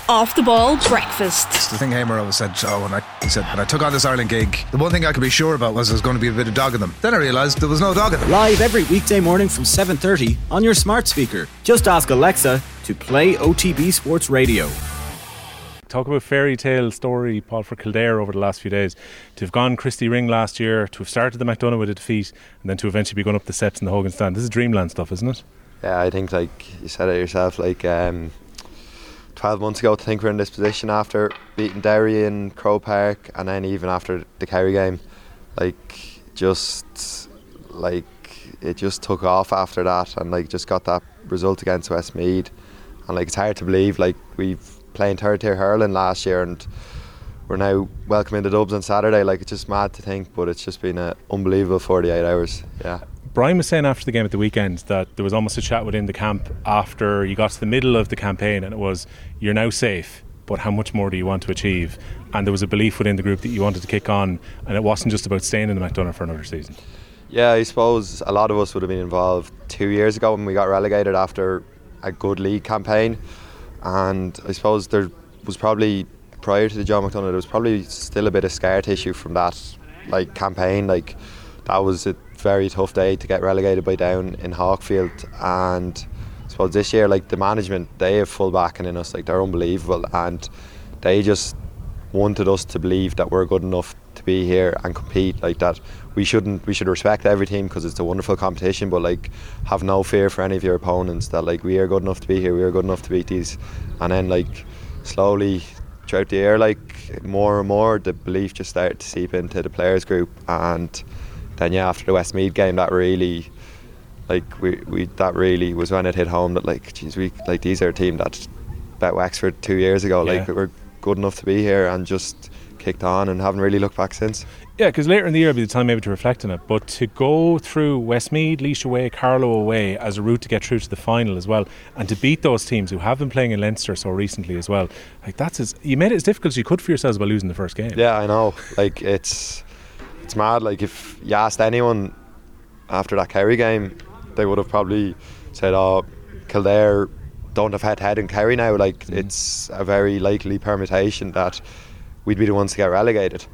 Off the Ball Breakfast. It's the thing Hamer always said, when I took on this Ireland gig, the one thing I could be sure about was there was going to be a bit of dog in them. Then I realised there was no dog in them. Live every weekday morning from 7:30 on your smart speaker. Just ask Alexa to play OTB Sports Radio. Talk about fairy tale story, Paul, for Kildare over the last few days. To have gone Christy Ring last year, to have started the McDonagh with a defeat, and then to eventually be going up the steps in the Hogan stand. This is dreamland stuff, isn't it? Yeah, I think, like you said it yourself, 12 months ago to think we're in this position after beating Derry in Croke Park, and then even after the Kerry game, it just took off after that, and just got that result against Westmeath, and it's hard to believe we've playing third tier hurling last year and we're now welcoming the Dubs on Saturday. It's just mad to think, but it's just been an unbelievable 48 hours. Yeah. Brian was saying after the game at the weekend that there was almost a chat within the camp after you got to the middle of the campaign, and it was, you're now safe, but how much more do you want to achieve? And there was a belief within the group that you wanted to kick on, and it wasn't just about staying in the McDonagh for another season. Yeah, I suppose a lot of us would have been involved 2 years ago when we got relegated after a good league campaign, and I suppose there was probably, prior to the John McDonagh, there was probably still a bit of scar tissue from that campaign. That was a very tough day to get relegated by Down in Hawkfield, and I suppose this year the management, they have full backing in us. They're unbelievable, and they just wanted us to believe that we're good enough to be here and compete. That we should respect every team because it's a wonderful competition, but have no fear for any of your opponents, that we are good enough to be here, we are good enough to beat these. And then slowly throughout the year, more and more the belief just started to seep into the players group, and then after the Westmeath game, that really that really was when it hit home that these are a team that bet Wexford 2 years ago. We're good enough to be here, and just kicked on and haven't really looked back since. Yeah, because later in the year will be the time maybe to reflect on it, but to go through Westmeath, Laois away, Carlow away as a route to get through to the final as well, and to beat those teams who have been playing in Leinster so recently as well, you made it as difficult as you could for yourselves by losing the first game. Yeah, I know. It's mad. If you asked anyone after that Kerry game, they would have probably said, Kildare don't have head-to-head in Kerry now. It's a very likely permutation that we'd be the ones to get relegated.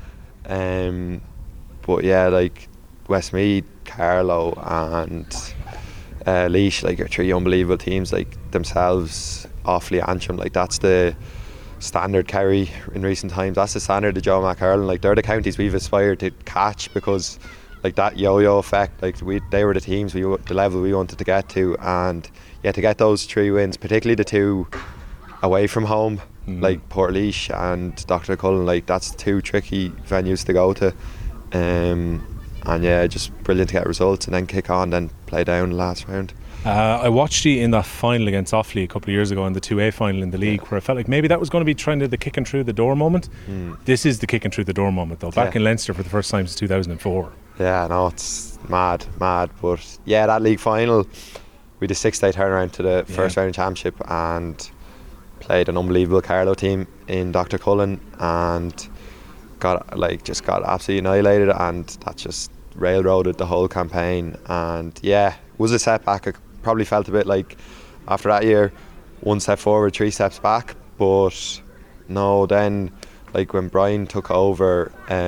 But yeah, Westmeath, Carlow and Laois are three unbelievable teams themselves. Offaly, Antrim, that's the standard Kerry in recent times. That's the standard of Joe Mac hurling. They're the counties we've aspired to catch, because that yo-yo effect, they were the teams the level we wanted to get to, and to get those 3 wins, particularly the 2 away from home, Portlaoise and Dr. Cullen, that's 2 tricky venues to go to, and just brilliant to get results and then kick on, then play down the last round. I watched you in that final against Offaly a couple of years ago, in the 2A final in the league, where I felt maybe that was going to be trying to the kicking through the door moment. This is the kicking through the door moment though, back in Leinster for the first time since 2004. Yeah, no, it's mad, but that league final, we did a 6-day turnaround to the first round of championship and played an unbelievable Carlow team in Dr. Cullen, and got absolutely annihilated, and that just railroaded the whole campaign. And it was a setback. I probably felt a bit after that year, 1 step forward, 3 steps back, but no, then when Brian took over,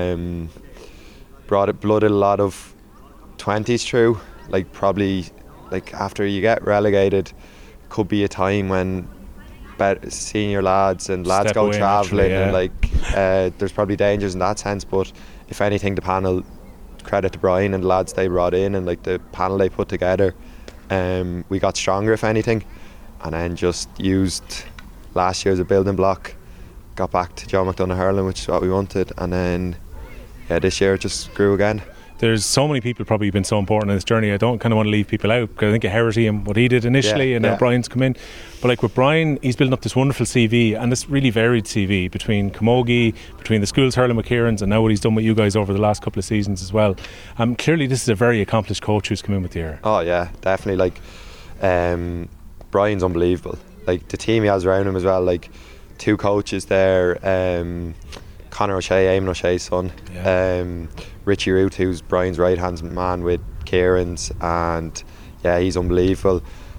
blooded a lot of 20s through, probably after you get relegated, could be a time when senior lads and lads go travelling, and there's probably dangers in that sense. But if anything, the panel, credit to Brian and the lads they brought in, and the panel they put together, we got stronger if anything, and then just used last year as a building block, got back to John McDonagh hurling, which is what we wanted, and then this year it just grew again. There's so many people probably been so important in this journey. I don't kind of want to leave people out, because I think of Herity and what he did initially, and now Brian's come in. But with Brian, he's building up this wonderful CV, and this really varied CV between Camogie, between the schools hurling with Kieran's, and now what he's done with you guys over the last couple of seasons as well. Clearly this is a very accomplished coach who's come in with you here. Oh yeah, definitely. Brian's unbelievable. The team he has around him as well, 2 coaches there, Conor O'Shea, Eamon O'Shea's son, Richie Root, who's Brian's right hand man with Kieran's, and he's unbelievable.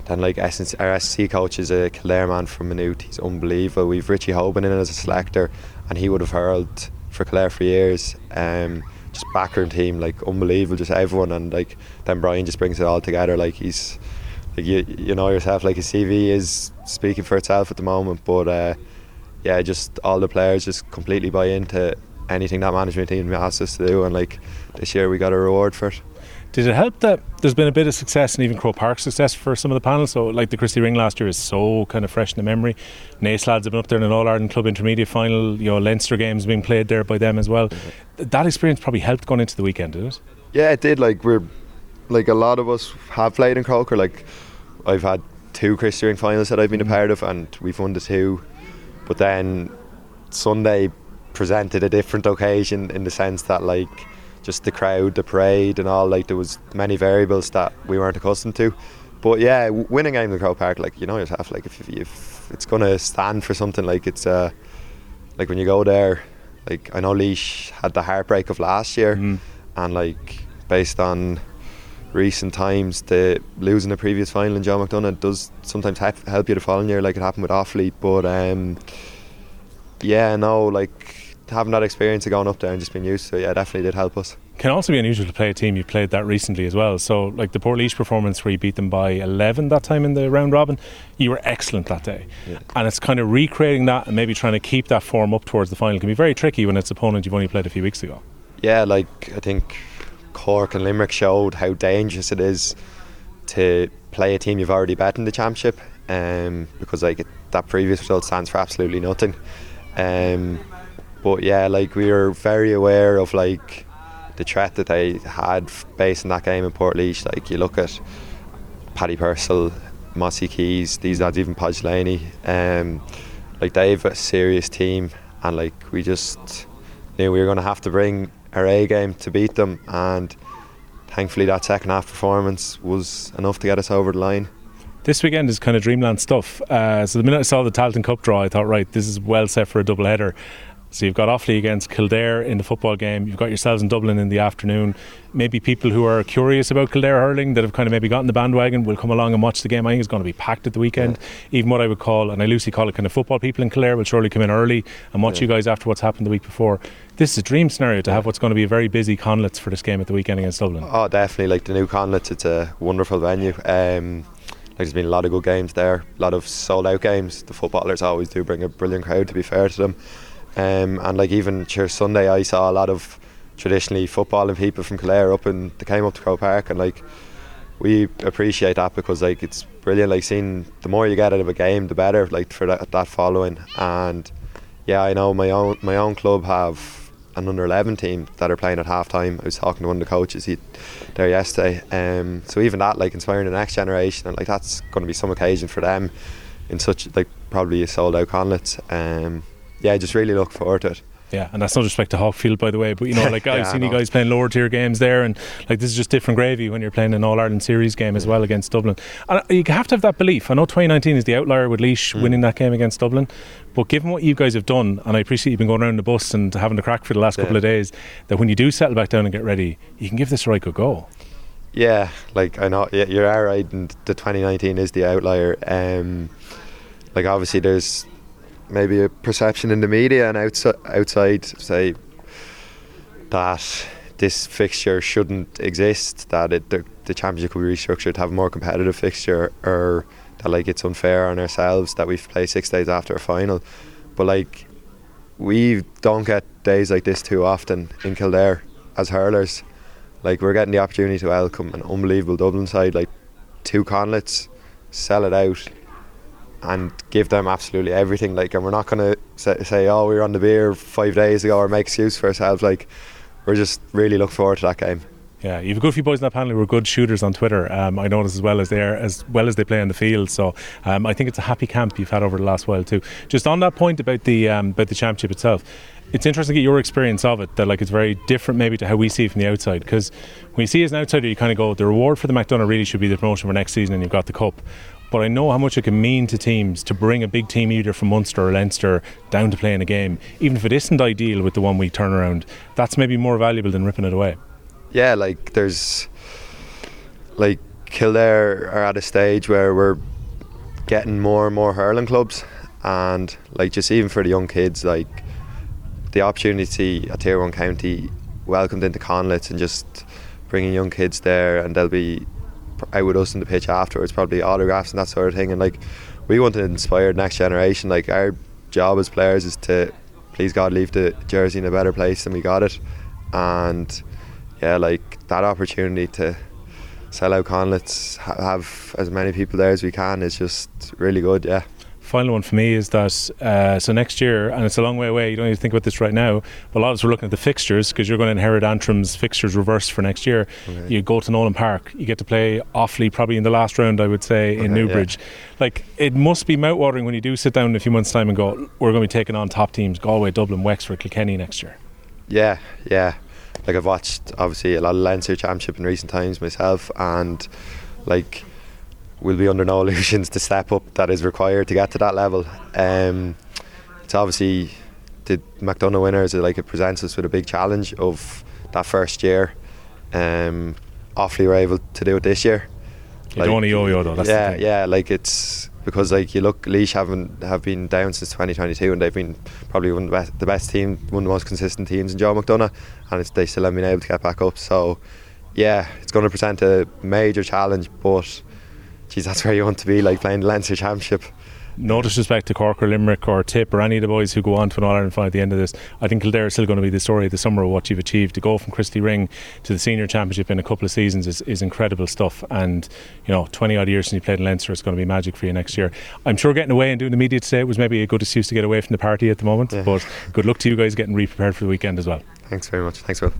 Then like our SC coach is a Kildare man from Maynooth. He's unbelievable. We've Richie Hoban in as a selector, and he would have hurled for Kildare for years. Just backroom team, like unbelievable, just everyone. And like then Brian just brings it all together. Like he's like you know yourself, like his CV is speaking for itself at the moment. But yeah, just all the players just completely buy into anything that management team asks us to do, and like this year we got a reward for it. Did it help that there's been a bit of success and even Croke Park success for some of the panels? So like the Christy Ring last year is so kind of fresh in the memory. Naas lads have been up there in an All-Ireland Club Intermediate final. You know, Leinster games being played there by them as well. That experience probably helped going into the weekend, did it? Yeah, it did. Like we're like a lot of us have played in Croker. Like I've had 2 Christy Ring finals that I've been a part of, and we've won the 2. But then Sunday presented a different occasion in the sense that like just the crowd, the parade and all, like there was many variables that we weren't accustomed to. But yeah, winning games in Croke Park, like you know yourself, like if it's going to stand for something, like it's like when you go there, like I know Laois had the heartbreak of last year, and like based on recent times, the losing the previous final in John McDonagh does sometimes help you the following year, like it happened with Offaly. But yeah, no, like having that experience of going up there and just being used to it, yeah, definitely did help us. Can also be unusual to play a team. You've played that recently as well. So like the Port Laois performance where you beat them by 11 that time in the round robin, you were excellent that day. Yeah. And it's kind of recreating that and maybe trying to keep that form up towards the final can be very tricky when it's an opponent you've only played a few weeks ago. Yeah, like I think Cork and Limerick showed how dangerous it is to play a team you've already bet in the championship, because like that previous result stands for absolutely nothing. But yeah, like we were very aware of like the threat that they had based on that game in Port Laois. Like you look at Paddy Purcell, Mossy Keys, these lads, even Podge Laney, like they've a serious team, and like we just knew we were going to have to bring our A game to beat them, and thankfully that second half performance was enough to get us over the line. This weekend is kind of dreamland stuff. So the minute I saw the Tailteann Cup draw, I thought, right, this is well set for a double header. So you've got Offaly against Kildare in the football game. You've got yourselves in Dublin in the afternoon. Maybe people who are curious about Kildare hurling that have kind of maybe gotten the bandwagon will come along and watch the game. I think it's going to be packed at the weekend. Yeah. Even what I would call, and I loosely call it kind of football people in Kildare, will surely come in early and watch you guys after what's happened the week before. This is a dream scenario to have what's going to be a very busy Conlets for this game at the weekend against Dublin. Oh, definitely. Like the new Conlets, it's a wonderful venue. There's been a lot of good games there, a lot of sold out games. The footballers always do bring a brilliant crowd, to be fair to them. And like even Sunday I saw a lot of traditionally footballing people from Kildare they came up to Croke Park, and like we appreciate that because like it's brilliant, like seeing the more you get out of a game the better, like for that following. And yeah, I know my own club have an under 11 team that are playing at half time. I was talking to one of the coaches there yesterday, so even that, like inspiring the next generation, and like that's going to be some occasion for them in such like probably a sold out Conlets. Yeah, just really look forward to it. Yeah, and that's no respect to Hawkfield, by the way, but you know, like I've seen you guys playing lower tier games there, and like this is just different gravy when you're playing an All-Ireland Series game as well against Dublin. And you have to have that belief. I know 2019 is the outlier with Laois winning that game against Dublin, but given what you guys have done, and I appreciate you've been going around the bus and having the crack for the last couple of days, that when you do settle back down and get ready, you can give this a right good go. Yeah, like I know you're right, and the 2019 is the outlier. Like obviously there's maybe a perception in the media and outside say that this fixture shouldn't exist, that the championship could be restructured to have a more competitive fixture, or that like it's unfair on ourselves that we've played 6 days after a final. But like we don't get days like this too often in Kildare as hurlers. Like we're getting the opportunity to welcome an unbelievable Dublin side, like 2 Conlets, sell it out and give them absolutely everything. Like, and we're not going to say oh, we were on the beer 5 days ago, or make excuse for ourselves. Like, we're just really looking forward to that game. Yeah, you've a good few boys in that panel who are good shooters on Twitter. I notice as well as they play on the field. So I think it's a happy camp you've had over the last while too. Just on that point about the championship itself, it's interesting to get your experience of it, that like it's very different maybe to how we see it from the outside, because when you see it as an outsider you kind of go, the reward for the McDonagh really should be the promotion for next season and you've got the cup. But I know how much it can mean to teams to bring a big team either from Munster or Leinster down to play in a game, even if it isn't ideal with the 1 week turnaround. That's maybe more valuable than ripping it away. Yeah, like there's like Kildare are at a stage where we're getting more and more hurling clubs, and like just even for the young kids, like the opportunity to see a Tier 1 county welcomed into Conlitz and just bringing young kids there, and they'll be out with us in the pitch afterwards, probably autographs and that sort of thing. And like we want to inspire the next generation. Like our job as players is to, please God, leave the jersey in a better place than we got it. And yeah, like that opportunity to sell out Conlitz, have as many people there as we can is just really good. Yeah. Final one for me is that so next year, and it's a long way away, you don't need to think about this right now, but a lot of us were looking at the fixtures because you're going to inherit Antrim's fixtures reversed for next year. Okay. You go to Nolan Park, you get to play Offaly probably in the last round, I would say, in Newbridge. Yeah. Like, it must be mouthwatering when you do sit down in a few months' time and go, we're going to be taking on top teams, Galway, Dublin, Wexford, Kilkenny next year. Yeah. Like I've watched obviously a lot of Leinster Championship in recent times myself, and like we'll be under no illusions the step up that is required to get to that level. It's obviously the McDonagh winners, like it presents us with a big challenge of that first year. Offaly were able to do it this year. You don't want to yo-yo though, that's the thing. Yeah, like it's because like you look, Laois have been down since 2022 and they've been probably one of the best team, one of the most consistent teams in Joe McDonagh, and they still haven't been able to get back up. So yeah, it's going to present a major challenge, but geez, that's where you want to be, like playing the Leinster Championship. No disrespect to Cork or Limerick or Tip or any of the boys who go on to an All-Ireland final at the end of this. I think Kildare is still going to be the story of the summer of what you've achieved. To go from Christy Ring to the Senior Championship in a couple of seasons is incredible stuff, and 20 odd years since you played in Leinster, it's going to be magic for you next year. I'm sure getting away and doing the media today was maybe a good excuse to get away from the party at the moment, but good luck to you guys getting re-prepared for the weekend as well. Thanks very much. Thanks, Will.